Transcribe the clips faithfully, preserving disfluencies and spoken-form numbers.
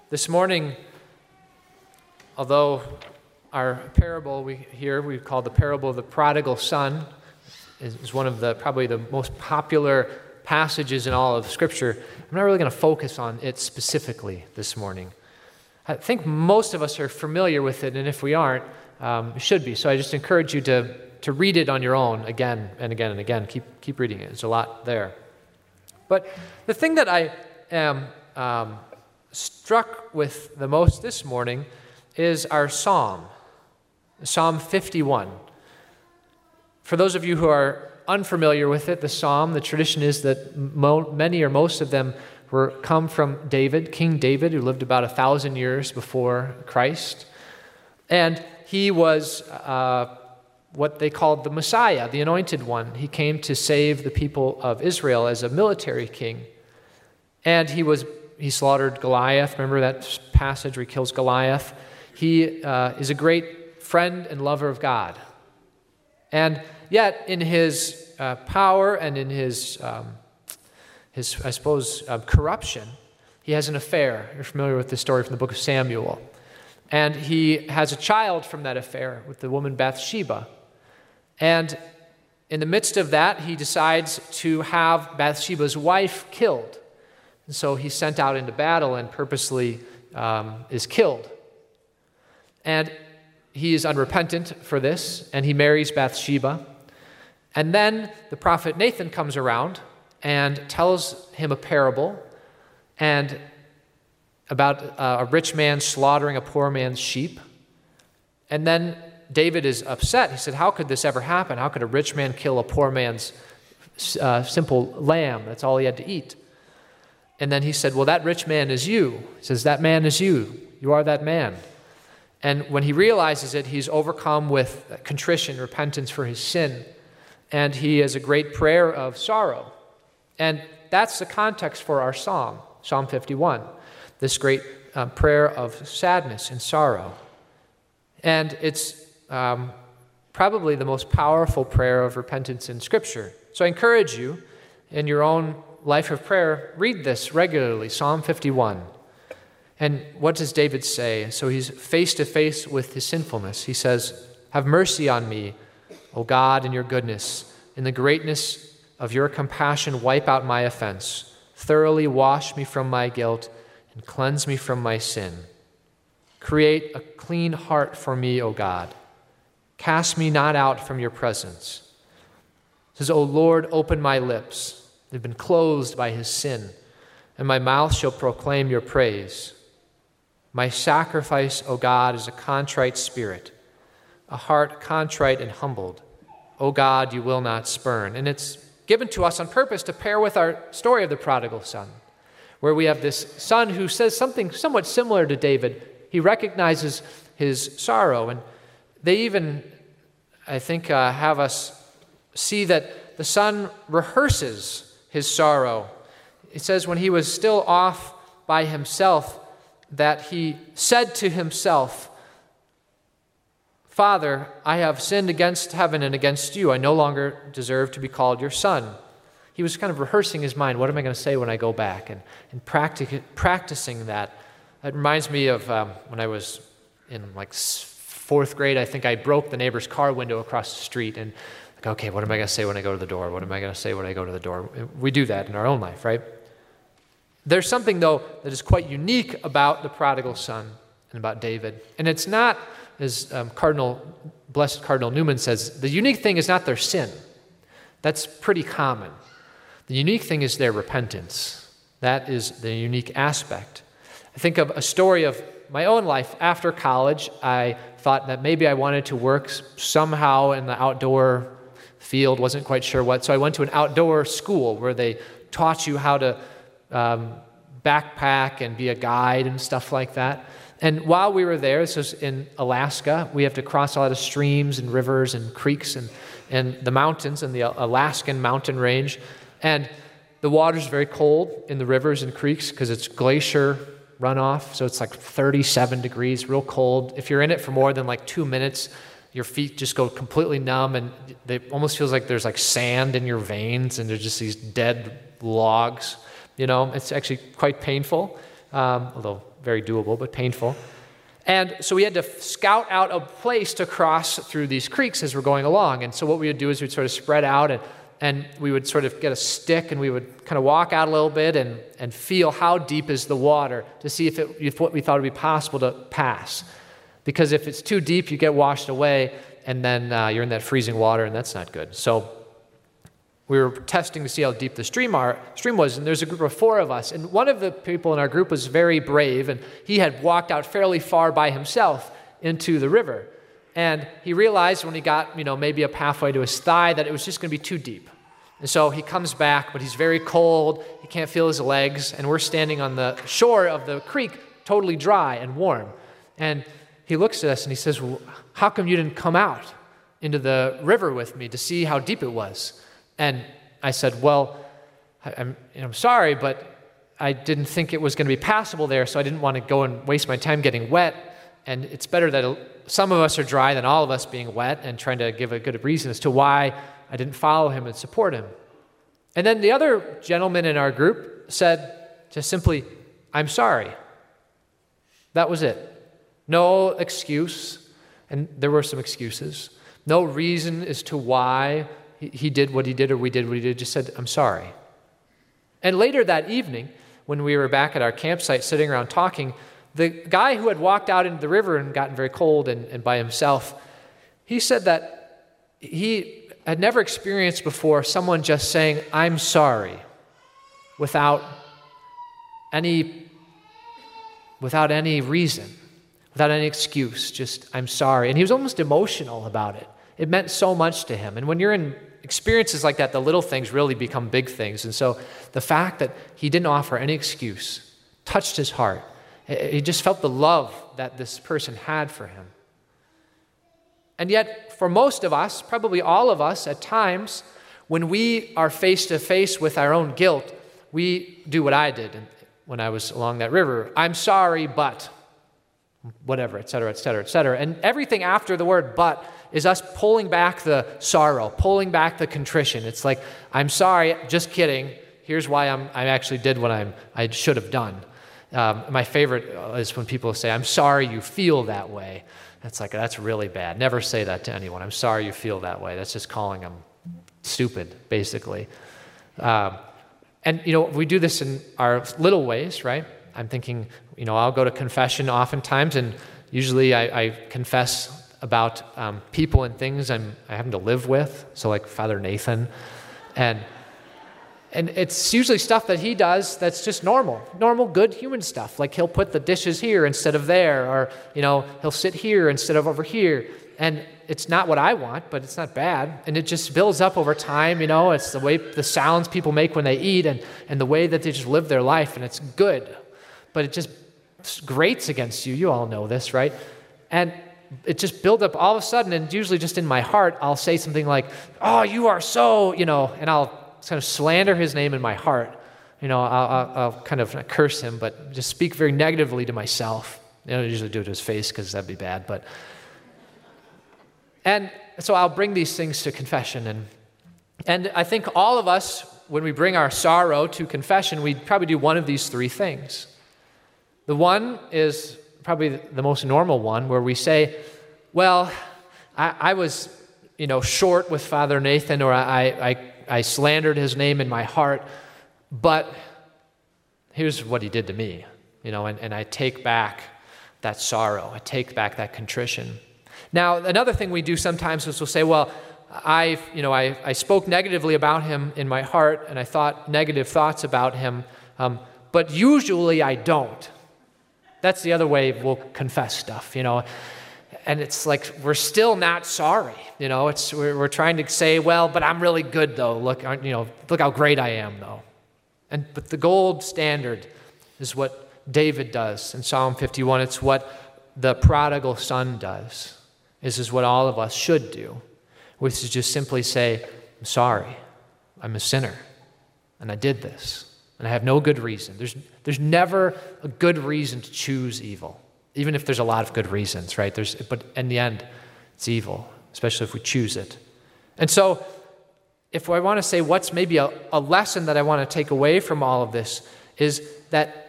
This morning, although our parable we here we call the parable of the prodigal son is one of the probably the most popular passages in all of Scripture, I'm not really going to focus on it specifically this morning. I think most of us are familiar with it, and if we aren't, um, we should be. So I just encourage you to to read it on your own again and again and again. Keep keep reading it. There's a lot there. But the thing that I am um, struck with the most this morning is our psalm, Psalm fifty-one. For those of you who are unfamiliar with it, the psalm, the tradition is that mo- many or most of them were come from David, King David, who lived about a thousand years before Christ. And he was uh, what they called the Messiah, the anointed one. He came to save the people of Israel as a military king. And he was he slaughtered Goliath. Remember that passage where he kills Goliath? He uh, is a great friend and lover of God. And yet, in his uh, power and in his, um, his I suppose, uh, corruption, he has an affair. You're familiar with the story from the book of Samuel. And he has a child from that affair with the woman Bathsheba. And in the midst of that, he decides to have Bathsheba's wife killed. And so he's sent out into battle and purposely um, is killed. And he is unrepentant for this, and he marries Bathsheba. And then the prophet Nathan comes around and tells him a parable and about uh, a rich man slaughtering a poor man's sheep. And then David is upset. He said, how could this ever happen? How could a rich man kill a poor man's uh, simple lamb? That's all he had to eat. And then he said, well, that rich man is you. He says, that man is you. You are that man. And when he realizes it, he's overcome with contrition, repentance for his sin. And he has a great prayer of sorrow. And that's the context for our psalm, Psalm fifty-one, this great uh, prayer of sadness and sorrow. And it's um, probably the most powerful prayer of repentance in Scripture. So I encourage you, in your own life of prayer, read this regularly, Psalm fifty-one. And what does David say? So he's face to face with his sinfulness. He says, have mercy on me, O God, in your goodness. In the greatness of your compassion, wipe out my offense. Thoroughly wash me from my guilt and cleanse me from my sin. Create a clean heart for me, O God. Cast me not out from your presence. It says, O Lord, open my lips. They've been closed by his sin, and my mouth shall proclaim your praise. My sacrifice, O God, is a contrite spirit, a heart contrite and humbled. O God, you will not spurn. And it's given to us on purpose to pair with our story of the prodigal son, where we have this son who says something somewhat similar to David. He recognizes his sorrow, and they even, I think, uh, have us see that the son rehearses his sorrow. It says when he was still off by himself that he said to himself, Father, I have sinned against heaven and against you. I no longer deserve to be called your son. He was kind of rehearsing his mind. What am I going to say when I go back? And, and practic- practicing that. That reminds me of um, when I was in like fourth grade. I think I broke the neighbor's car window across the street, and like, okay, what am I going to say when I go to the door? What am I going to say when I go to the door? We do that in our own life, right? There's something, though, that is quite unique about the prodigal son and about David. And it's not, as um, Cardinal, Blessed Cardinal Newman says, the unique thing is not their sin. That's pretty common. The unique thing is their repentance. That is the unique aspect. I think of a story of my own life. After college, I thought that maybe I wanted to work somehow in the outdoor field, wasn't quite sure what. So I went to an outdoor school where they taught you how to um, backpack and be a guide and stuff like that. And while we were there, this was in Alaska, we have to cross a lot of streams and rivers and creeks and, and the mountains and the Alaskan mountain range. And the water's very cold in the rivers and creeks because it's glacier runoff, so it's like thirty-seven degrees, real cold. If you're in it for more than like two minutes, your feet just go completely numb, and it almost feels like there's like sand in your veins, and there's just these dead logs. You know, it's actually quite painful. um, although very doable, but painful. And so we had to scout out a place to cross through these creeks as we're going along. And so what we would do is we'd sort of spread out, and, and we would sort of get a stick, and we would kind of walk out a little bit and, and feel how deep is the water to see if, it, if what we thought would be possible to pass. Because if it's too deep, you get washed away, and then uh, you're in that freezing water, and that's not good. So we were testing to see how deep the stream, are, stream was, and there's a group of four of us. And one of the people in our group was very brave, and he had walked out fairly far by himself into the river. And he realized when he got, you know, maybe up halfway to his thigh that it was just going to be too deep. And so he comes back, but he's very cold. He can't feel his legs, and we're standing on the shore of the creek, totally dry and warm. And he looks at us and he says, well, how come you didn't come out into the river with me to see how deep it was? And I said, well, I'm, I'm sorry, but I didn't think it was going to be passable there, so I didn't want to go and waste my time getting wet. And it's better that some of us are dry than all of us being wet, and trying to give a good reason as to why I didn't follow him and support him. And then the other gentleman in our group said just simply, I'm sorry. That was it. No excuse, and there were some excuses. No reason as to why he did what he did or we did what he did, just said, I'm sorry. And later that evening, when we were back at our campsite sitting around talking, the guy who had walked out into the river and gotten very cold and, and by himself, he said that he had never experienced before someone just saying, I'm sorry, without any, without any reason, without any excuse, just, I'm sorry. And he was almost emotional about it. It meant so much to him. And when you're in experiences like that, the little things really become big things. And so the fact that he didn't offer any excuse touched his heart. He just felt the love that this person had for him. And yet, for most of us, probably all of us, at times, when we are face to face with our own guilt, we do what I did when I was along that river. I'm sorry, but whatever, et cetera, et cetera, et cetera. And everything after the word but is us pulling back the sorrow, pulling back the contrition. It's like, I'm sorry, just kidding. Here's why I'm, I actually did what I'm, I should have done. Um, my favorite is when people say, I'm sorry you feel that way. It's like, that's really bad. Never say that to anyone. I'm sorry you feel that way. That's just calling them stupid, basically. Um, and, you know, we do this in our little ways, right? I'm thinking, you know, I'll go to confession oftentimes, and usually I, I confess about um, people and things I'm I happen to live with, so like Father Nathan, and and it's usually stuff that he does that's just normal, normal good human stuff. Like he'll put the dishes here instead of there, or you know he'll sit here instead of over here, and it's not what I want, but it's not bad, and it just builds up over time. You know, it's the way the sounds people make when they eat, and and the way that they just live their life, and it's good, but it just grates against you. You all know this, right? And it just built up all of a sudden, and usually just in my heart, I'll say something like, oh, you are so, you know, and I'll kind of slander his name in my heart. You know, I'll, I'll, I'll kind of not curse him, but just speak very negatively to myself. You know, I usually do it to his face because that'd be bad, but. And so I'll bring these things to confession. And, and I think all of us, when we bring our sorrow to confession, we probably do one of these three things. The one is probably the most normal one, where we say, well, I, I was, you know, short with Father Nathan, or I, I, I slandered his name in my heart, but here's what he did to me, you know, and, and I take back that sorrow. I take back that contrition. Now, another thing we do sometimes is we'll say, well, I, you know, I, I spoke negatively about him in my heart, and I thought negative thoughts about him, um, but usually I don't. That's the other way we'll confess stuff, you know. And it's like we're still not sorry, you know. It's we're, we're trying to say, well, but I'm really good though. Look, you know, look how great I am though. And but the gold standard is what David does in Psalm fifty-one. It's what the prodigal son does. This is what all of us should do, which is just simply say, I'm sorry, I'm a sinner, and I did this. And I have no good reason. There's there's never a good reason to choose evil, even if there's a lot of good reasons, right? There's, but in the end, it's evil, especially if we choose it. And so if I want to say what's maybe a, a lesson that I want to take away from all of this is that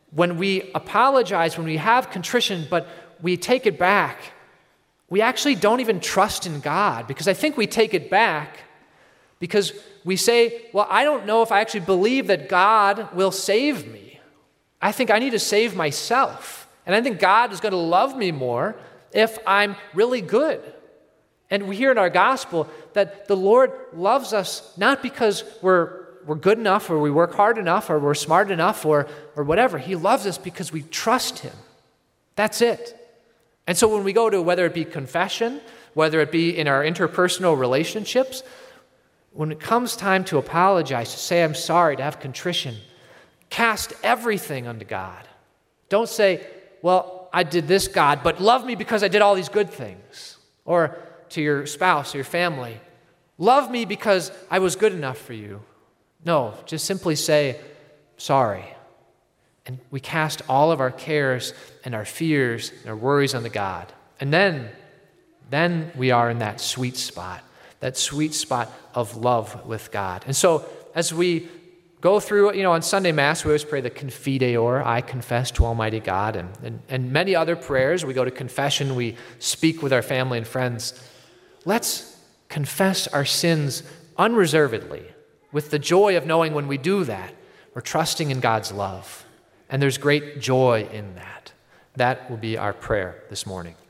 when we apologize, when we have contrition, but we take it back, we actually don't even trust in God, because I think we take it back because we say, well, I don't know if I actually believe that God will save me. I think I need to save myself. And I think God is going to love me more if I'm really good. And we hear in our gospel that the Lord loves us not because we're, we're good enough or we work hard enough or we're smart enough or, or whatever. He loves us because we trust him. That's it. And so when we go to, whether it be confession, whether it be in our interpersonal relationships, when it comes time to apologize, to say I'm sorry, to have contrition, cast everything unto God. Don't say, well, I did this, God, but love me because I did all these good things. Or to your spouse or your family, love me because I was good enough for you. No, just simply say, sorry. And we cast all of our cares and our fears and our worries onto God. And then, then we are in that sweet spot, that sweet spot of love with God. And so as we go through, you know, on Sunday Mass, we always pray the Confideor, I confess to Almighty God, and, and, and many other prayers. We go to confession, we speak with our family and friends. Let's confess our sins unreservedly, with the joy of knowing when we do that, we're trusting in God's love. And there's great joy in that. That will be our prayer this morning.